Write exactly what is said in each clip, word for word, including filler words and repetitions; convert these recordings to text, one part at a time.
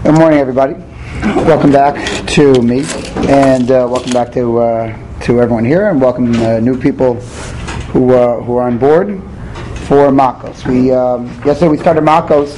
Good morning, everybody. Welcome back to me, and uh, welcome back to uh, to everyone here, and welcome uh, new people who uh, who are on board for Makos. We um, yesterday we started Makos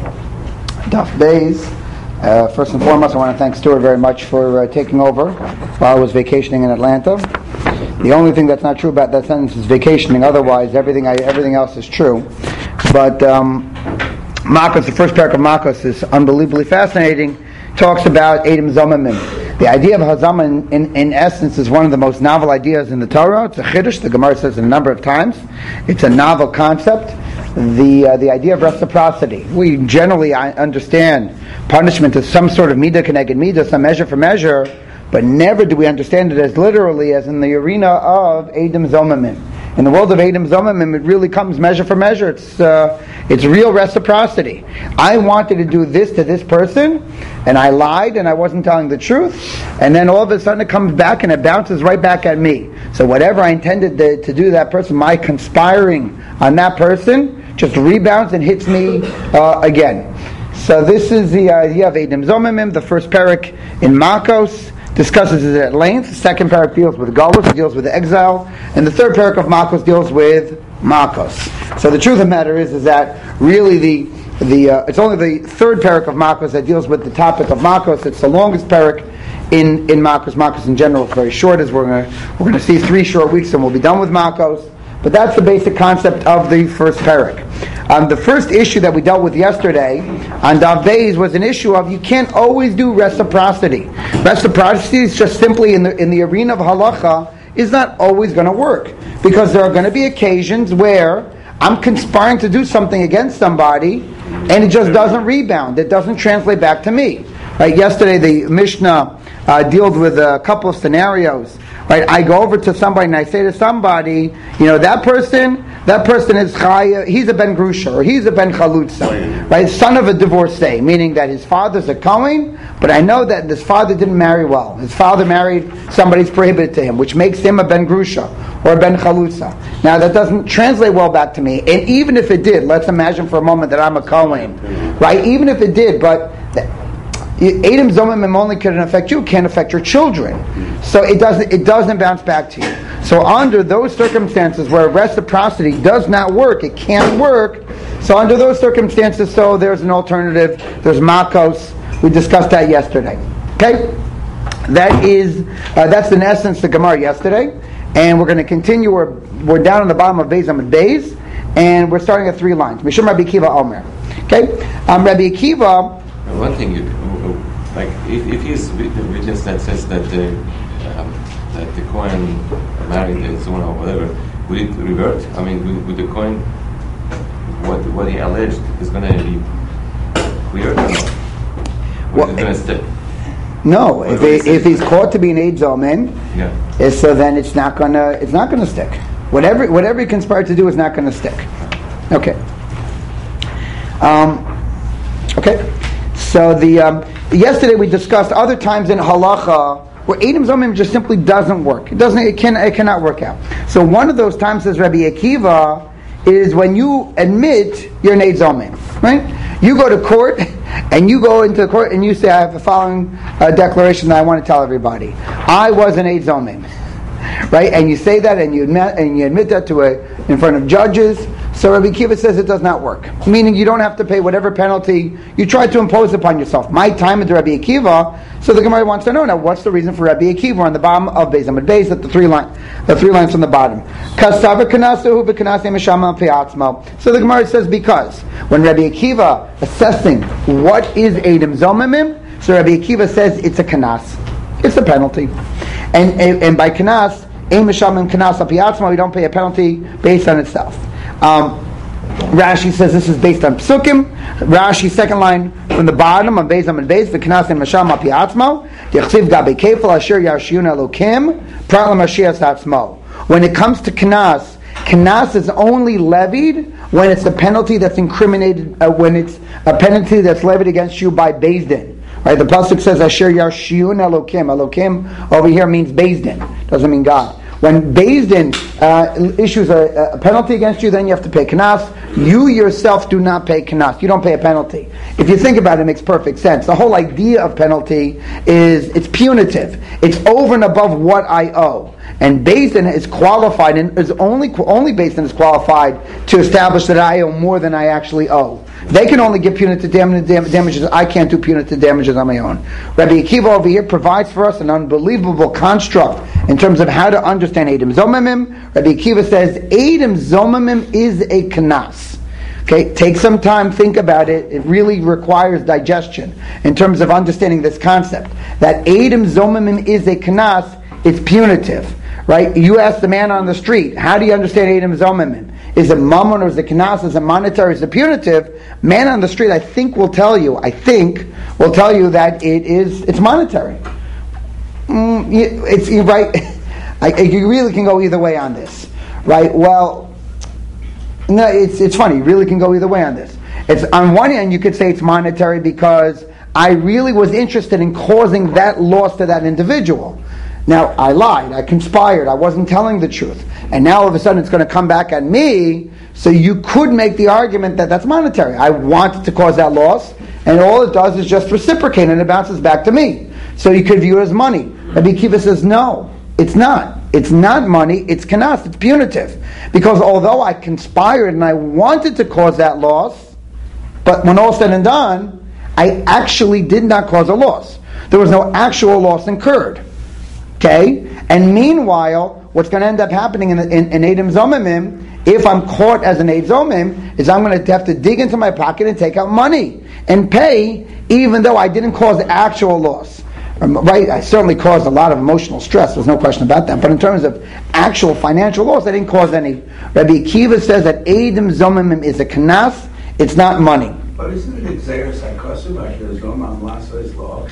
Daf Beis. Uh, first and foremost, I want to thank Stuart very much for uh, taking over while I was vacationing in Atlanta. The only thing that's not true about that sentence is vacationing. Otherwise, everything I, everything else is true. But um, Makos, the first parak of Makos, is unbelievably fascinating. Talks about Edom Zomimim. The idea of Hazama, in, in, in essence, is one of the most novel ideas in the Torah. It's a chiddush. The Gemara says it a number of times. It's a novel concept. The uh, the idea of reciprocity. We generally I understand punishment as some sort of midah keneged midah, some measure for measure, but never do we understand it as literally as in the arena of Edom Zomimim. In the world of Edom Zomimim, it really comes measure for measure. It's uh, it's real reciprocity. I wanted to do this to this person, and I lied, and I wasn't telling the truth, and then all of a sudden it comes back and it bounces right back at me. So whatever I intended to, to do to that person, my conspiring on that person, just rebounds and hits me uh, again. So this is the idea of Edom Zomimim. The first parak in Makos discusses it at length. The second parak deals with Galus, deals with exile, and the third parak of Makos deals with Makos. So the truth of the matter is, is that really the the uh, it's only the third parak of Makos that deals with the topic of Makos. It's the longest parak in in Makos. Makos in general is very short, as we're going we're going to see three short weeks and we'll be done with Makos. But that's the basic concept of the first parak. Um, the first issue that we dealt with yesterday on Daf Beis was an issue of you can't always do reciprocity. Reciprocity is just simply in the in the arena of halacha is not always going to work, because there are going to be occasions where I'm conspiring to do something against somebody and it just doesn't rebound. It doesn't translate back to me. Right? Yesterday the Mishnah uh, dealt with a couple of scenarios. Right, I go over to somebody and I say to somebody, you know, that person, that person is chaya, he's a ben grusha or he's a ben chalutza, right, son of a divorcee, meaning that his father's a kohen, but I know that his father didn't marry well. His father married somebody who's prohibited to him, which makes him a ben grusha or a ben chalutza. Now that doesn't translate well back to me, and even if it did, let's imagine for a moment that I'm a kohen, right? Even if it did, but Edom Zomimim only can affect you, can't affect your children. So it doesn't it doesn't bounce back to you. So under those circumstances where reciprocity does not work, it can't work. So under those circumstances, so there's an alternative. There's Makos. We discussed that yesterday. Okay? That is uh, that's in essence the Gemara yesterday. And we're going to continue. We're, we're down on the bottom of Beis Amud Beis, and we're starting at three lines. Mishum Rabbi Akiva Omer. Okay? Um, Rabbi Akiva. One thing you like, if, if he's the witness that says that the um, that the Kohen married and so on or whatever, would it revert? I mean, would, would the Kohen, what what he alleged is going to be cleared or not? Well, going to stick? No, if he, if he's caught to be an Eid Zomen, yeah, so then it's not gonna it's not gonna stick. Whatever whatever he conspired to do is not gonna stick. Okay. Um. Okay. So the um, yesterday we discussed other times in halacha where Edom Zomim just simply doesn't work. It doesn't. It can. It cannot work out. So one of those times, says Rabbi Akiva, is when you admit you're an Eid Zomim, right? You go to court and you go into court and you say, I have the following uh, declaration that I want to tell everybody. I was an Eid Zomim, right? And you say that and you admit and you admit that to a in front of judges. So Rabbi Akiva says it does not work, meaning you don't have to pay whatever penalty you try to impose upon yourself. My time at Rabbi Akiva. So the Gemara wants to know now what's the reason for Rabbi Akiva on the bottom of Beis Amud Beis at the three line, the three lines from the bottom. So the Gemara says because when Rabbi Akiva assessing what is Edom Zomimim, so Rabbi Akiva says it's a kanas, it's a penalty, and and, and by kanas, ein mishamim kanas al pi atzmo, you don't pay a penalty based on itself. Um, Rashi says this is based on Psukim. Rashi, second line from the bottom of Beis Amud Beis, v'knas in masham al pi atzmo, dichsiv gabe kefal asher yashiyun elokim prat l'mashiach atzmo. When it comes to knas, knas is only levied when it's a penalty that's incriminated, uh, when it's a penalty that's levied against you by Beis Din. Right? The pasuk says asher yashiyun elokim. Elokim over here means Beis Din, doesn't mean God. When Beis Din uh, issues a, a penalty against you, then you have to pay knas. You yourself do not pay knas. You don't pay a penalty. If you think about it, it makes perfect sense. The whole idea of penalty is it's punitive. It's over and above what I owe. And Beis Din is qualified, and is only only Beis Din is qualified to establish that I owe more than I actually owe. They can only give punitive dam- dam- damages. I can't do punitive damages on my own. Rabbi Akiva over here provides for us an unbelievable construct in terms of how to understand Eidim Zomimim. Rabbi Akiva says Eidim Zomimim is a knas. Okay, take some time, think about it. It really requires digestion in terms of understanding this concept. That Eidim Zomimim is a knas. It's punitive. Right? You ask the man on the street, how do you understand Eidim Zomimim? Is it mammon or is it knas? Is it monetary? Is it punitive? Man on the street, I think will tell you, I think will tell you that it is, it's monetary. Mm, it's you're right. I, you really can go either way on this, right? Well, no, it's it's funny. You really can go either way on this. It's on one hand, you could say it's monetary because I really was interested in causing that loss to that individual. Now, I lied, I conspired, I wasn't telling the truth. And now all of a sudden it's going to come back at me, so you could make the argument that that's monetary. I wanted to cause that loss, and all it does is just reciprocate, and it bounces back to me. So you could view it as money. Rabbi Akiva says, no, it's not. It's not money, it's knas, it's punitive. Because although I conspired and I wanted to cause that loss, but when all said and done, I actually did not cause a loss. There was no actual loss incurred. Okay? And meanwhile, what's going to end up happening in, in, in Eidim Zomimim, if I'm caught as an Eid Zomim, is I'm going to have to dig into my pocket and take out money and pay, even though I didn't cause actual loss. Um, right? I certainly caused a lot of emotional stress, there's no question about that. But in terms of actual financial loss, I didn't cause any. Rabbi Akiva says that Eidim Zomimim is a knas, it's not money. But isn't it Xeris HaKosu, like the Zomam Lasa's law?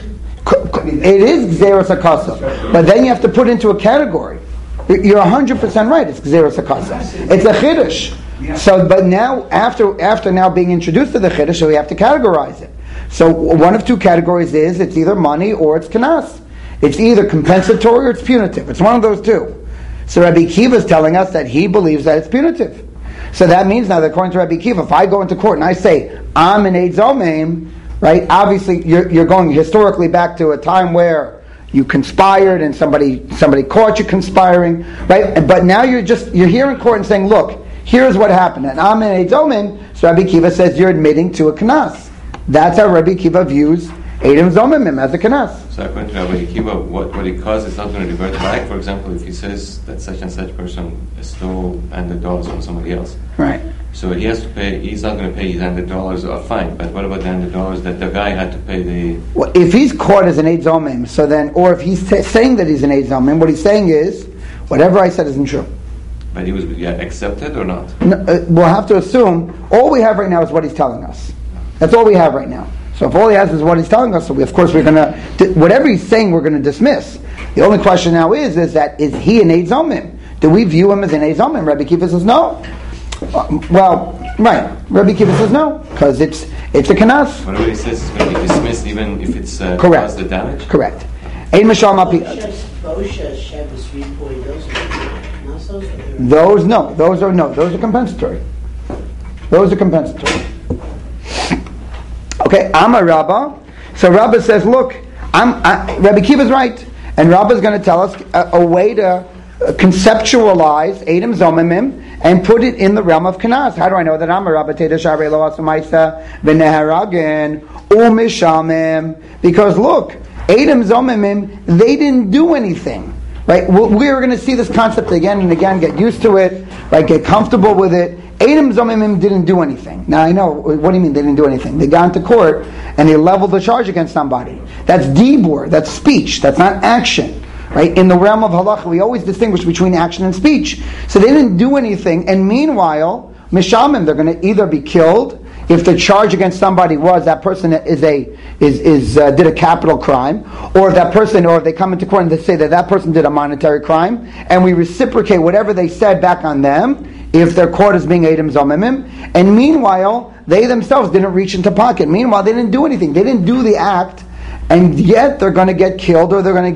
It is Gzeros HaKasa, but then you have to put into a category. You're one hundred percent right, it's Gzeros HaKasa. It's a Chiddush. So, but now, after after now being introduced to the Chiddush, so we have to categorize it. So one of two categories is, it's either money or it's Knas. It's either compensatory or it's punitive. It's one of those two. So Rabbi Akiva is telling us that he believes that it's punitive. So that means now that according to Rabbi Akiva, if I go into court and I say, I'm an Eid Zomim, right? Obviously, you're, you're going historically back to a time where you conspired and somebody somebody caught you conspiring, right? But now you're just you're here in court and saying, look, here's what happened, and I'm an Eid Zomim. So Rabbi Akiva says you're admitting to a knas. That's how Rabbi Akiva views Eidim Zomimim as a knas. So according to Rabbi Akiva, what what he caused is not going to revert back. For example, if he says that such and such person stole one hundred dollars from somebody else, right? So he has to pay. He's not going to pay his one hundred dollars or fine. But what about the one hundred dollars that the guy had to pay? The well, if he's caught as an Eid Zomim, so then, or if he's t- saying that he's an Eid Zomim, what he's saying is, whatever I said isn't true. But he was yeah, accepted or not? No, uh, we'll have to assume all we have right now is what he's telling us. That's all we have right now. So if all he has is what he's telling us, so we, of course we're going to, whatever he's saying, we're going to dismiss. The only question now is, is that, is he an Eid Zomim? Do we view him as an Eid Zomim? Rabbi Akiva says no. Uh, well, right. Rabbi Akiva says no, because it's it's a kanas. Whatever he says is going to be dismissed, even if it's uh, correct. Caused the damage? Correct. Ein Mishal Mapi. Those, no. Those are, no. Those are compensatory. Those are compensatory. Okay, I'm a Rabbah. So Rabbah says, look, I'm, I, Rabbi Akiva is right. And Rabbah is going to tell us a, a way to uh, conceptualize Eidim Zomimim and put it in the realm of Knas. How do I know that I'm a Rabbah? Tedesharei lo asumaisa v'neharagin u'mishamim. Because look, Eidim Zomimim, they didn't do anything. Right? We're going to see this concept again and again, get used to it, right? Get comfortable with it. Eidim Zomimim didn't do anything. Now I know, what do you mean they didn't do anything? They got into court and they leveled the charge against somebody. That's dibur, that's speech, that's not action. Right? In the realm of halacha, we always distinguish between action and speech. So they didn't do anything, and meanwhile, mishamim, they're going to either be killed, if the charge against somebody was that person is a is is uh, did a capital crime, or if that person, or if they come into court and they say that that person did a monetary crime, and we reciprocate whatever they said back on them, if they're caught as being Eidim Zomimim, and meanwhile they themselves didn't reach into pocket. Meanwhile, they didn't do anything. They didn't do the act, and yet they're going to get killed or they're going to get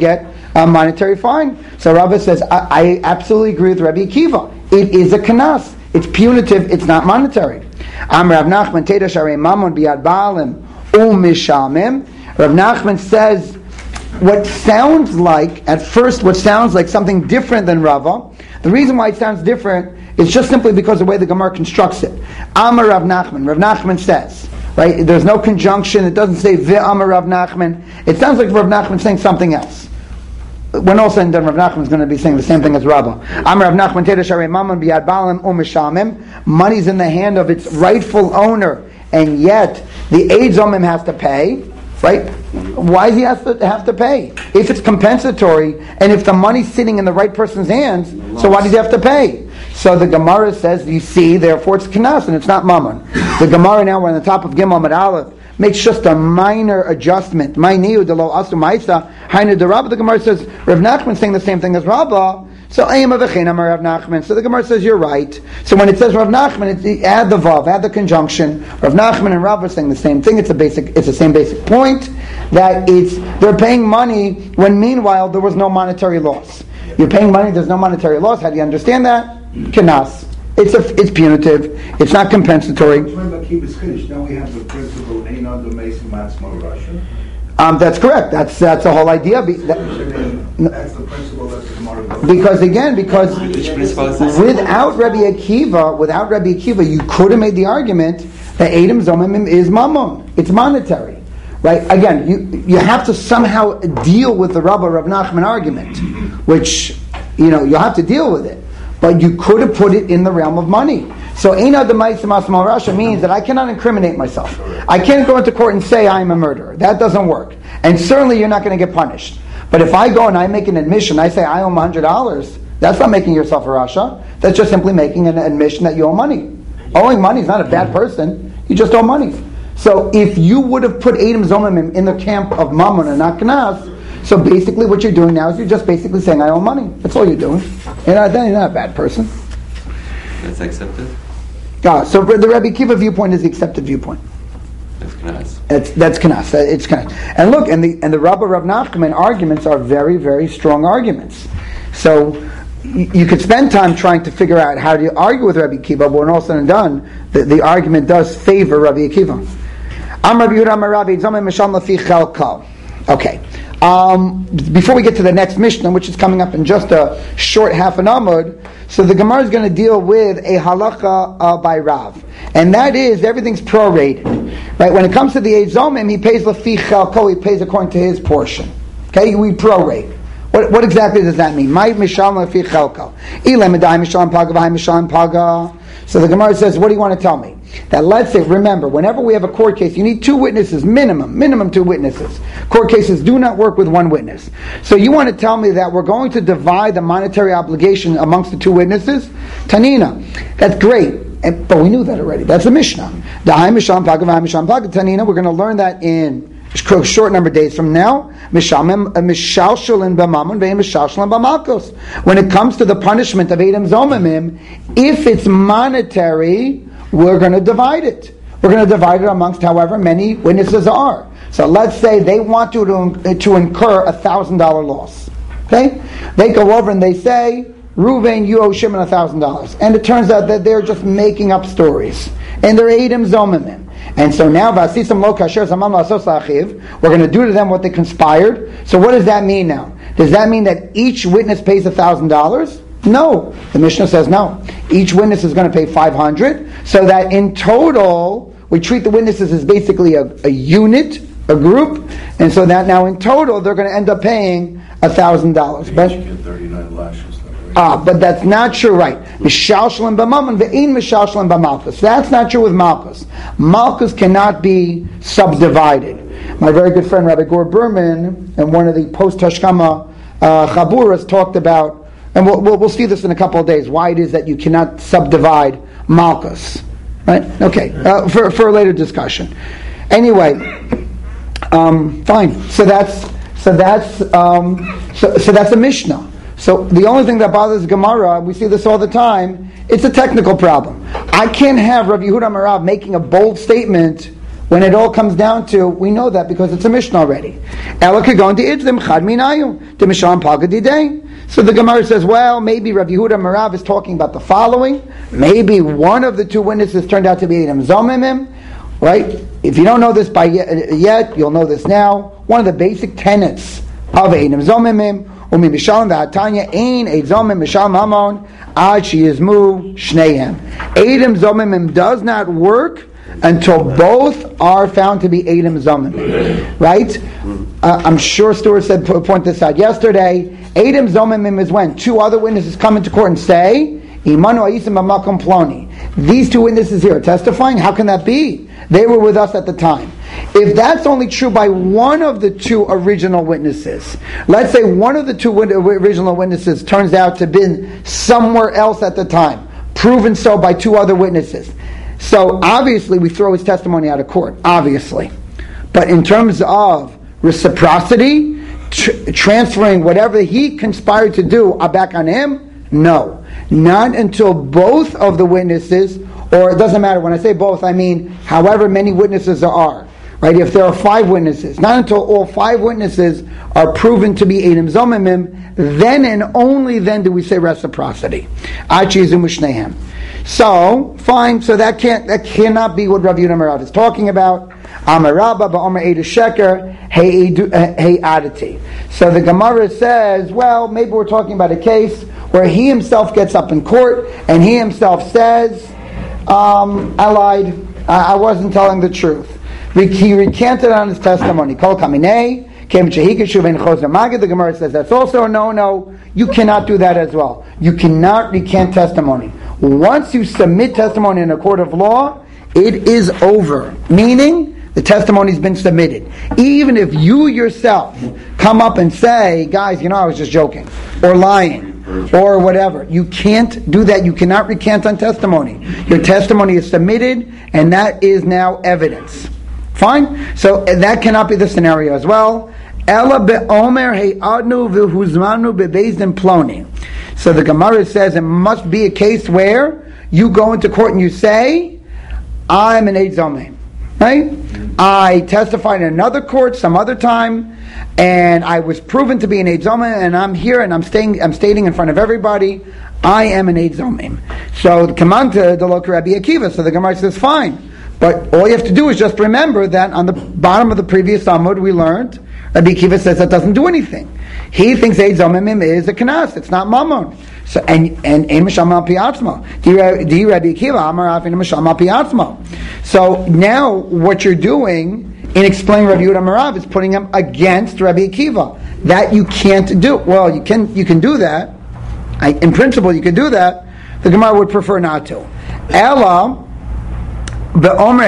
uh, monetary fine. So Rava says, I, I absolutely agree with Rabbi Akiva. It is a kanas. It's punitive. It's not monetary. Am Rav Nachman Teda Sharei Mamon Biad Baalim Umishamim. Rav Nachman says what sounds like, at first, what sounds like something different than Rava. The reason why it sounds different is just simply because of the way the Gemara constructs it. Amar Rav Nachman. Rav Nachman says, right? There's no conjunction. It doesn't say Ve'amar Rav Nachman. It sounds like Rav Nachman saying something else. When all said and done, Rav Nachman is going to be saying the same thing as Rava. Amar Rav Nachman Teda Sharei Mamon Biad Baalim Umishamim. Money's in the hand of its rightful owner, and yet the Eid Zomim has to pay. Right? Why does he have to have to pay? If it's compensatory, and if the money's sitting in the right person's hands, so why does he have to pay? So the Gemara says, you see, therefore it's Knas, and it's not Mammon. The Gemara now, we're on the top of Gimel Amud Aleph, makes just a minor adjustment. My niu de lo asu ma'isa, hainu de Rabba. The Gemara says, Rav Nachman saying the same thing as Rabba. So Ayim Avechin Amar Rav Nachman. So the Gemara says you're right. So when it says Rav Nachman, it, add the vav, add the conjunction. Rav Nachman and Rav are saying the same thing. It's a basic, it's the same basic point that it's they're paying money when meanwhile there was no monetary loss. You're paying money, there's no monetary loss. How do you understand that? Kenas. It's a, it's punitive. It's not compensatory. When Akiva is finished, now we have the principle Ein Adam Mesim Atzmo Russia. Um, that's correct. That's that's the whole idea. Be, that, That's the principle that the Gemara goes. because again, because without Rabbi Akiva, without Rabbi Akiva, you could have made the argument that Edom Zomim is Mammon. It's monetary, right? Again, you you have to somehow deal with the Rabba Rav Nachman argument, which you know you'll have to deal with it. But you could have put it in the realm of money. So Eina D'Maisim Asmal Rasha means that I cannot incriminate myself. I can't go into court and say I'm a murderer. That doesn't work. And certainly you're not going to get punished. But if I go and I make an admission, I say I owe one hundred dollars, that's not making yourself a Rasha. That's just simply making an admission that you owe money. Owing money is not a bad person. You just owe money. So if you would have put Edom Zomimim in the camp of Mammon and not Knas, so basically what you're doing now is you're just basically saying I owe money. That's all you're doing. You're not, you're not a bad person. That's accepted? Ah, so the Rabbi Akiva viewpoint is the accepted viewpoint. That's Knas. That's that's Knas. It's Knas. And look, and the and the Rabba Rav Nachman arguments are very, very strong arguments. So you, you could spend time trying to figure out how do you argue with Rabbi Akiva, but when all said and done, the, the argument does favor Rabbi Akiva. Am Rabbi Yehuda Amar Rabbi Zomim Misham Lafi Chelko. Okay. Um, before we get to the next Mishnah, which is coming up in just a short half an amud, so the Gemara is going to deal with a halacha uh, by Rav, and that is everything's prorated. Right? When it comes to the Eid Zomim, he pays lafi chelko, he pays according to his portion. Okay, we prorate. What, what exactly does that mean? My mishal lafi chelko. Ilem edai mishal paga v'hai mishal paga. So the Gemara says, what do you want to tell me? That let's say, remember, whenever we have a court case, you need two witnesses, minimum, minimum two witnesses. Court cases do not work with one witness. So you want to tell me that we're going to divide the monetary obligation amongst the two witnesses? Tanina, that's great. And, but we knew that already. That's the Mishnah. Da'ai misham paga v'hai misham paga. Tanina, we're going to learn that in short number of days from now. When it comes to the punishment of Edom Zomimim, if it's monetary, we're going to divide it. We're going to divide it amongst however many witnesses are. So let's say they want you to, to incur a thousand dollar loss. Okay? They go over and they say, Reuven, you owe Shimon a thousand dollars. And it turns out that they're just making up stories. And they're Edom Zomimim. And so now, we're going to do to them what they conspired. So what does that mean now? Does that mean that each witness pays one thousand dollars? No. The Mishnah says no. Each witness is going to pay five hundred dollars. So that in total, we treat the witnesses as basically a, a unit, a group. And so that now in total, they're going to end up paying one thousand dollars. But thirty-nine lashes. Ah, but that's not true, right? Mishalshalim b'mammon ve'in mishalshalim b'malchus. That's not true with malchus. Malchus cannot be subdivided. My very good friend Rabbi Gor Berman, in one of the post-Hashkama uh, Chaburas, talked about, and we'll, we'll, we'll see this in a couple of days, why it is that you cannot subdivide malchus. Right? Okay, uh, for, for a later discussion. Anyway, um, fine. So that's so that's um, so, so that's a Mishnah. So the only thing that bothers Gemara, we see this all the time, it's a technical problem. I can't have Rabbi Yehuda Amar Rav making a bold statement when it all comes down to, we know that because it's a Mishnah already. Ela kagon de'idzim chad minayu de'misham pagadidei. So the Gemara says, well, maybe Rabbi Yehuda Marav is talking about the following. Maybe one of the two witnesses turned out to be Edom Zomimim, right? If you don't know this by yet, you'll know this now. One of the basic tenets of Edom Zomimim, umi mishalom v'atanya ein Ed Zomim mishal mamon ad sheyizmu shnehem. Edom Zomimim does not work until both are found to be Edom Zomimim, right? Uh, I'm sure Stuart said point this out yesterday. Edom Zomimim is when two other witnesses come into court and say, Imanu Ayisim B'Makom Ploni. These two witnesses here are testifying. How can that be? They were with us at the time. If that's only true by one of the two original witnesses, let's say one of the two wit- original witnesses turns out to have been somewhere else at the time, proven so by two other witnesses. So obviously we throw his testimony out of court, obviously. But in terms of reciprocity, tr- transferring whatever he conspired to do back on him, no. Not until both of the witnesses, or it doesn't matter, when I say both, I mean however many witnesses there are. Right? If there are five witnesses, not until all five witnesses are proven to be Edom Zomimim, then and only then do we say reciprocity. So, fine, so that can't that cannot be what Rav Yehuda Marav is talking about. Amar Rabba ba'omer Eid Sheker hey adati. So the Gemara says, well, maybe we're talking about a case where he himself gets up in court and he himself says, um, I lied, I, I wasn't telling the truth. He recanted on his testimony. Kol kaminei. The Gemara says that's also a no-no. You cannot do that as well. You cannot recant testimony. Once you submit testimony in a court of law, it is over. Meaning, the testimony's been submitted. Even if you yourself come up and say, guys, you know, I was just joking, or lying, or whatever. You can't do that. You cannot recant on testimony. Your testimony is submitted, and that is now evidence. Fine? So that cannot be the scenario as well. Ela be'omer he'adnu v'huzmanu bebezdin ploni. So the Gemara says it must be a case where you go into court and you say, I'm an Eid Zomim. Right? I testified in another court some other time, and I was proven to be an Eid Zomim, and I'm here and I'm staying I'm stating in front of everybody, I am an Eid Zomim. So the Kamanta Delok Rabbi Akiva, so the Gemara says fine. But all you have to do is just remember that on the bottom of the previous Amud we learned, Rabbi Akiva says that doesn't do anything. He thinks Eid Zomimim is a kanas, it's not mammon. So and and Misham al Piatzma. Di Rabbi Akiva Amar Afin Misham al Piatzma. So now what you're doing in explaining Rabbi Yehuda Marav is putting him against Rabbi Akiva. That you can't do. Well, you can you can do that. I, in principle, you can do that. The Gemara would prefer not to. Ella. Oh,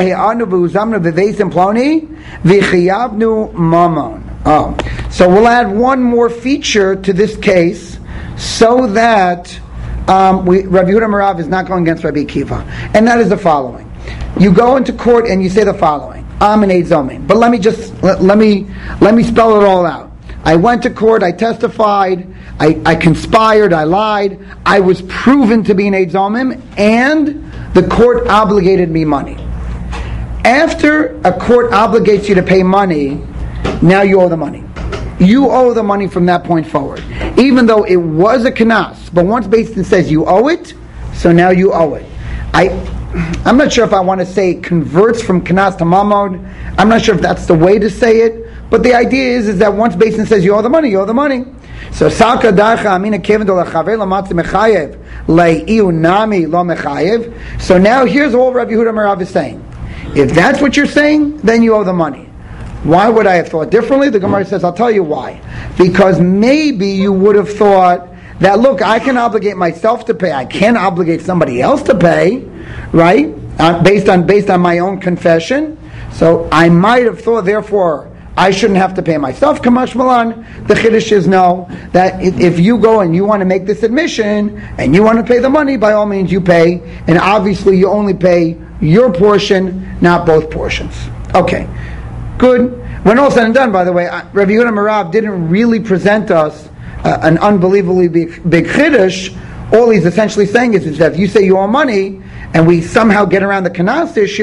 so we'll add one more feature to this case so that um, we, Rabbi Yehuda Marav is not going against Rabbi Akiva. And that is the following. You go into court and you say the following. I'm an Eid Zomim. But let me just, let, let me let me spell it all out. I went to court, I testified, I, I conspired, I lied, I was proven to be an Eid Zomim, and the court obligated me money. After a court obligates you to pay money, now you owe the money. You owe the money from that point forward. Even though it was a kanas, but once Beis Din says you owe it, so now you owe it. I, I'm not sure if I want to say it converts from kanas to mamod. I'm not sure if that's the way to say it, but the idea is, is that once Beis Din says you owe the money, you owe the money. So Saka Dacha Amina Kevin do Lachaver Lamatzi Mechayev Leiu Nami Lo Mechayev. So now here's all Rabbi Yehuda Marav is saying. If that's what you're saying, then you owe the money. Why would I have thought differently? The Gemara says, I'll tell you why. Because maybe you would have thought that, look, I can obligate myself to pay. I can't obligate somebody else to pay, right? Uh, based on based on my own confession. So I might have thought, therefore, I shouldn't have to pay myself. Kamash Malan, the Chiddush is no, that if you go and you want to make this admission, and you want to pay the money, by all means you pay, and obviously you only pay your portion, not both portions. Okay, good. When all said and done, by the way, Rabbi Yehuda Marav didn't really present us uh, an unbelievably big, big Chiddush. All he's essentially saying is, is that if you say you owe money, and we somehow get around the kanas issue,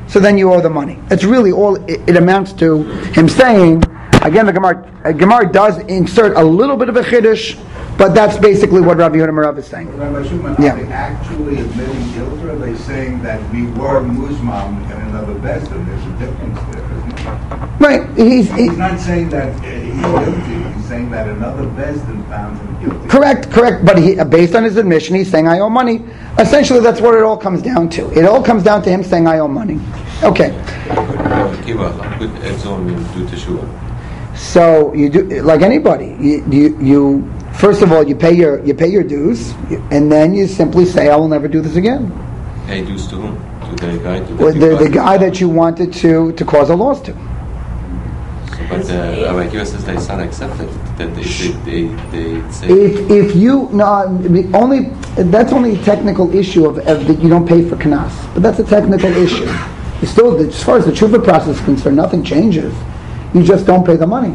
so then you owe the money. That's really all it, it amounts to. Him saying, again, the Gemara, uh, Gemara does insert a little bit of a chiddush, but that's basically what Rabbi Yehuda Marav is saying. Rabbi Shulman, Yeah. are they actually admitting guilt, or are they saying that we were Muzmam in another Besdin? There's a difference there, isn't there? Right? He's, he, He's not saying that uh, he's guilty. He's saying that another Besdin found him guilty. correct, correct. But he, based on his admission, he's saying I owe money. Essentially, that's what it all comes down to. It all comes down to him saying I owe money. Okay. Could Edzon do teshuva? So you do like anybody. You, you, you first of all you pay your you pay your dues, and then you simply say I will never do this again. Hey, dues to whom? To the guy? To Well, the, the guy that you wanted to, to cause a loss to. But uh, Rabbi Akiva says they son accepted that they they they, they say. If if you no the only that's only a technical issue of, of that you don't pay for kanas, but that's a technical issue. You still, as far as the tshuva process is concerned, nothing changes. You just don't pay the money.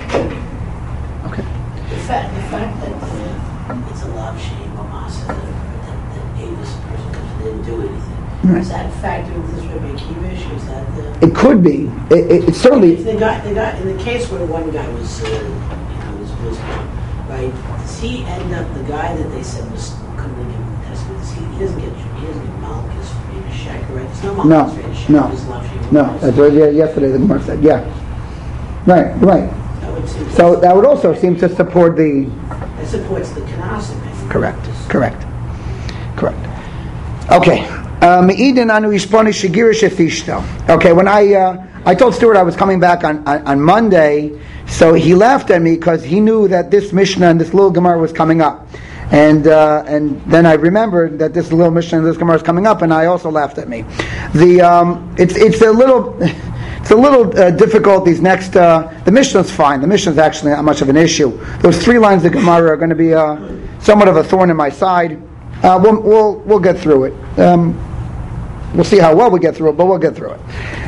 Okay. The fact, the fact that uh, it's a love shame or masa that, that, that gave this person because they didn't do anything. Right. Is that factor with this Rabbi Akiva issue? Is that the... It could be. It, it, it certainly. If the guy, the guy, in the case where one guy was, uh, you know, was, was right, does he end up, the guy that they said was couldn't give him the testimony, does he, he doesn't get, he doesn't get malchus for being a sheker, right? There's no No, malchus for being a sheker. no, There's love shame or no. masa. That's what yeah, yesterday the Gemara said. Yeah. Right. Right. That would seem- So that would also seem to support the. That supports the Knesset. Correct. Correct. Correct. Okay. Me'idin anu ishponi shigirish efishto. Okay. When I uh, I told Stuart I was coming back on, on, on Monday, so he laughed at me because he knew that this Mishnah and this little Gemara was coming up, and uh, and then I remembered that this little Mishnah and this Gemara is coming up, and I also laughed at me. The um, it's it's a little. It's a little uh, difficult. These next, uh, the Mishnah's fine. The Mishnah's actually not much of an issue. Those three lines of Gemara are going to be uh, somewhat of a thorn in my side. Uh, we'll, we'll we'll get through it. Um, we'll see how well we get through it, but we'll get through it.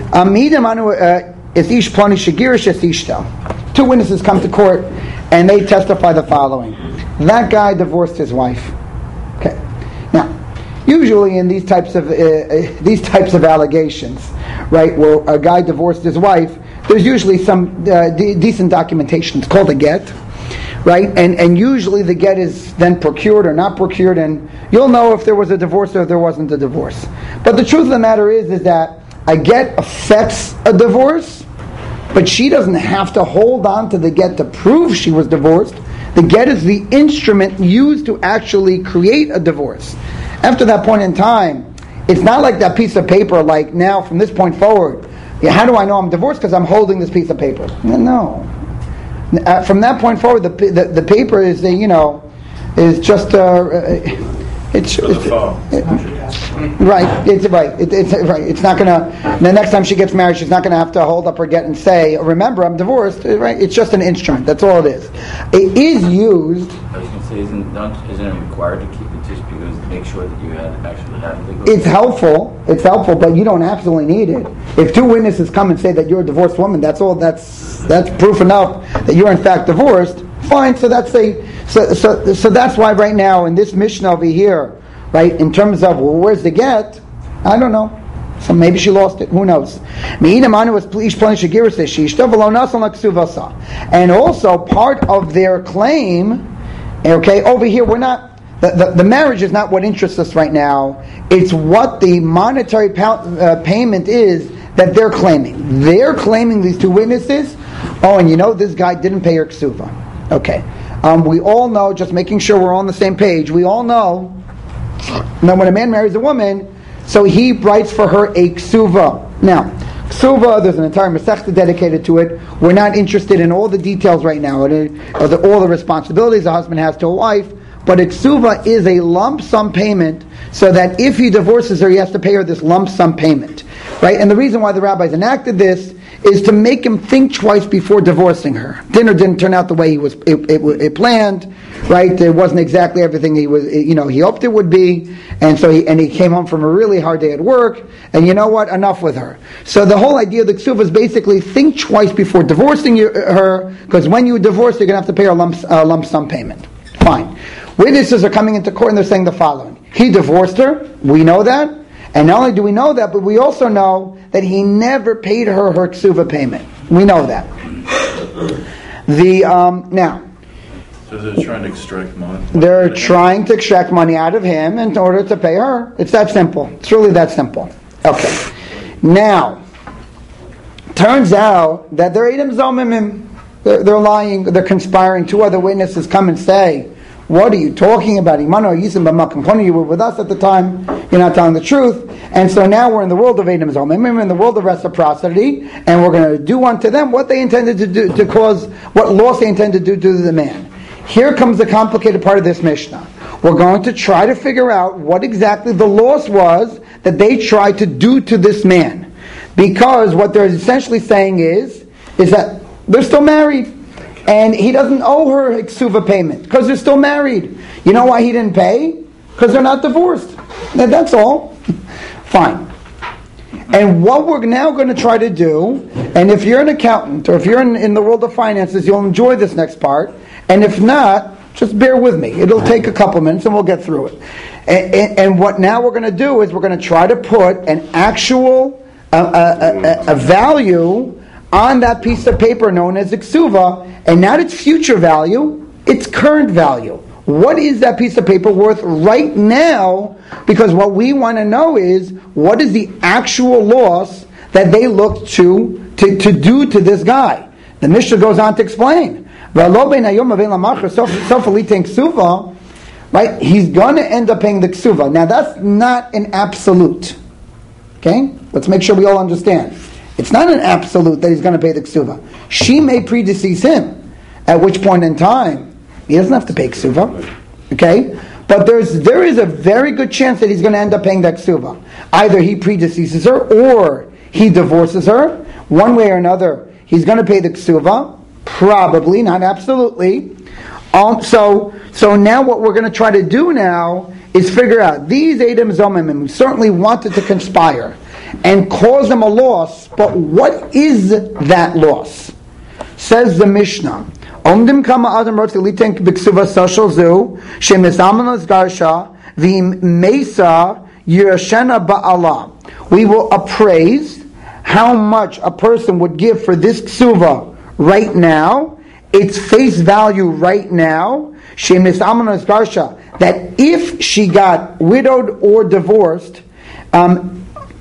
Two witnesses come to court, and they testify the following: that guy divorced his wife. Okay. Now, usually in these types of uh, uh, these types of allegations, right, where a guy divorced his wife, there's usually some uh, de- decent documentation. It's called a get, right? And and usually the get is then procured or not procured, and you'll know if there was a divorce or if there wasn't a divorce. But the truth of the matter is, is that a get affects a divorce, but she doesn't have to hold on to the get to prove she was divorced. The get is the instrument used to actually create a divorce. After that point in time, it's not like that piece of paper, like now from this point forward, yeah, how do I know I'm divorced? Because I'm holding this piece of paper. No. Uh, from that point forward, the the, the paper is, a, you know, is just, uh, it's, it's it, right, it's right, it, it's right, it's not going to, the next time she gets married, she's not going to have to hold up her get and say, remember, I'm divorced, right? It's just an instrument, that's all it is. It is used. I was going to say, isn't, not, isn't it required to keep it just because to make sure that you had actually had legal? It's helpful. It's helpful, but you don't absolutely need it. If two witnesses come and say that you're a divorced woman, that's all. That's that's proof enough that you're in fact divorced. Fine. So that's a so so so that's why right now in this Mishnah over here, right, in terms of well, where's the get? I don't know. So maybe she lost it. Who knows? And also part of their claim. Okay, over here we're not. The, the, the marriage is not what interests us right now. It's what the monetary pa- uh, payment is that they're claiming. They're claiming, these two witnesses, oh, and you know this guy didn't pay her ksuva. Okay. Um, we all know, just making sure we're on the same page, we all know that when a man marries a woman, so he writes for her a ksuva. Now, ksuva, there's an entire masechta dedicated to it. We're not interested in all the details right now, or the, all the responsibilities a husband has to a wife. But a ksuva is a lump sum payment, so that if he divorces her, he has to pay her this lump sum payment, right? And the reason why the rabbis enacted this is to make him think twice before divorcing her. Dinner didn't turn out the way he was it, it, it planned, right? It wasn't exactly everything he was, you know, he hoped it would be, and so he and he came home from a really hard day at work, and you know what? Enough with her. So the whole idea of the ksuva is basically think twice before divorcing you, her, because when you divorce, you're going to have to pay a lump, uh, lump sum payment. Fine. Witnesses are coming into court and they're saying the following: he divorced her, we know that, And not only do we know that, but we also know that he never paid her her ksuva payment. We know that. The um, now, So they're trying to extract money? they're trying to extract money out of him in order to pay her. It's that simple. It's really that simple. Okay. Now, turns out that they're Edom Zomimim. They're, they're lying. They're conspiring. Two other witnesses come and say, "What are you talking about? Imano Yisim B'Makom. You were with us at the time. You're not telling the truth." And so now we're in the world of Edom Zomimim, in the world of reciprocity, and we're going to do unto them what they intended to do, to cause what loss they intended to do to the man. Here comes the complicated part of this Mishnah. We're going to try to figure out what exactly the loss was that they tried to do to this man. Because what they're essentially saying is, is that they're still married. And he doesn't owe her ksuva payment because they're still married. You know why he didn't pay? Because they're not divorced. That's all. Fine. And what we're now going to try to do, and if you're an accountant or if you're in, in the world of finances, you'll enjoy this next part. And if not, just bear with me. It'll take a couple minutes and we'll get through it. And, and, and what now we're going to do is we're going to try to put an actual uh, a, a, a value on that piece of paper known as ksuva, and not its future value, its current value. What is that piece of paper worth right now? Because what we want to know is, what is the actual loss that they look to, to, to do to this guy? The Mishnah goes on to explain. Right? He's going to end up paying the ksuva. Now that's not an absolute. Okay? Let's make sure we all understand. It's not an absolute that he's going to pay the ksuva. She may predecease him, at which point in time he doesn't have to pay ksuva. Okay? But there's there is a very good chance that he's going to end up paying that ksuva. Either he predeceases her or he divorces her. One way or another, he's going to pay the ksuva. Probably, not absolutely. Um, so, so now what we're going to try to do now is figure out these Edom Zomimim who certainly wanted to conspire and cause them a loss, but what is that loss? Says the Mishnah. Omdim kama adam rotzi liten b'ksuva social zu shemizaman garsha v'im mesa yirashena ba'ala. We will appraise how much a person would give for this ksuva right now, its face value right now, shemizaman garsha, that if she got widowed or divorced, um,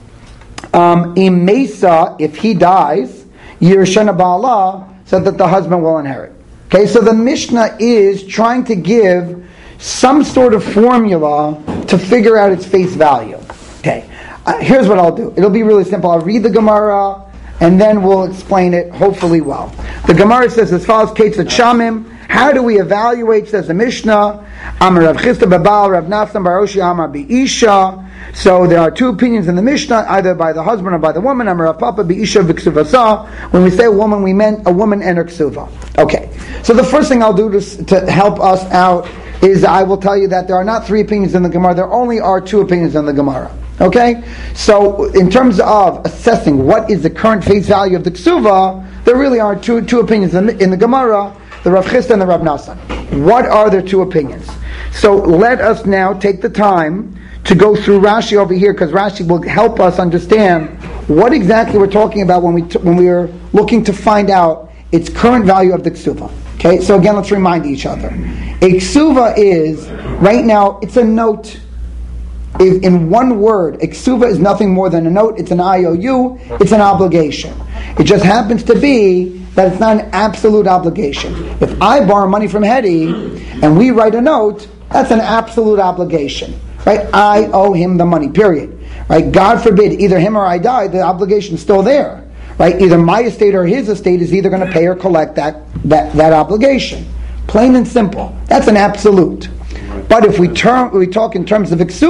Um, Imesa, if he dies, Yershana Ba'ala, so that the husband will inherit. Okay, so the Mishnah is trying to give some sort of formula to figure out its face value. Okay, uh, here's what I'll do. It'll be really simple. I'll read the Gemara, and then we'll explain it, hopefully well. The Gemara says as follows, Kates at Shamim. How do we evaluate, says the Mishnah, Amar Rav Chisda Babal, Rav Nafsan Baroshi, Amar Bi'isha. So there are two opinions in the Mishnah, either by the husband or by the woman. Amar Rav Papa Bi'isha V'ksuvasa. When we say a woman, we meant a woman and her ksuva. Okay. So the first thing I'll do to, to help us out is I will tell you that there are not three opinions in the Gemara. There only are two opinions in the Gemara. Okay? So in terms of assessing what is the current face value of the ksuva, there really are two two opinions in the, in the Gemara. The Rav Chisda and the Rav Nasan. What are their two opinions? So let us now take the time to go through Rashi over here, because Rashi will help us understand what exactly we're talking about when we t- when we are looking to find out its current value of the ksuva. Okay, so again, let's remind each other. A ksuva is, right now, it's a note. If in one word, a ksuva is nothing more than a note. It's an I O U. It's an obligation. It just happens to be that it's not an absolute obligation. If I borrow money from Hetty and we write a note, that's an absolute obligation. Right? I owe him the money, period. Right? God forbid, either him or I die, the obligation is still there. Right? Either my estate or his estate is either going to pay or collect that, that, that obligation. Plain and simple. That's an absolute. But if we term, we talk in terms of exuberance,